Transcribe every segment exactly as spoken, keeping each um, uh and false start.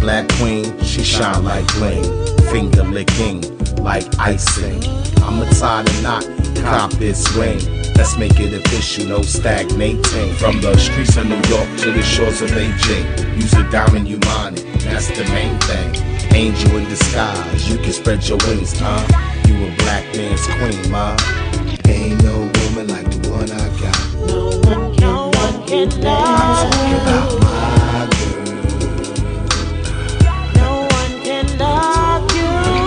black queen, she shine like bling, finger licking like icing. I'ma tie the knot, cop this ring. Let's make it official, no stagnating. From the streets of New York to the shores of Beijing, use a diamond, you mind it, that's the main thing. Angel in disguise, you can spread your wings, huh? You a black man's queen, ma. Ain't no woman like the one I got. No one can, no one can love. I'm talking about my girl. No one can love you.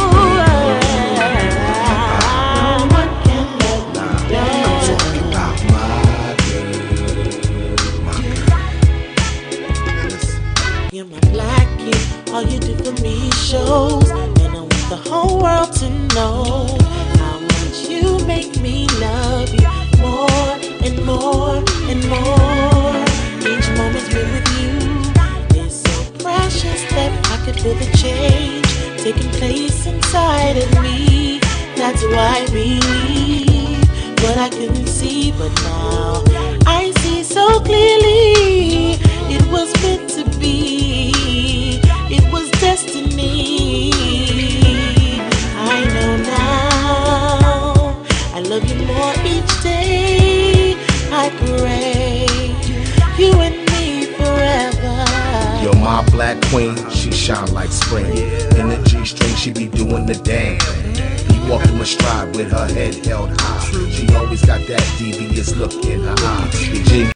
No one can love you. Nah, I'm talking about my girl, my girl. Listen. You're my black kid. All you do for me shows, and I want the whole world to know how much you make me love you more and more and more. Each moment spent with you is so precious that I could feel the change taking place inside of me. That's why I believe what I couldn't see, but now I see so clearly. It was meant to be. It was destiny. I know now. I love you more each day. I pray you and me forever. Yo, my black queen, she shine like spring. In the G-string, she be doing the damn thing. Be walking with stride with her head held high. She always got that devious look in her eye.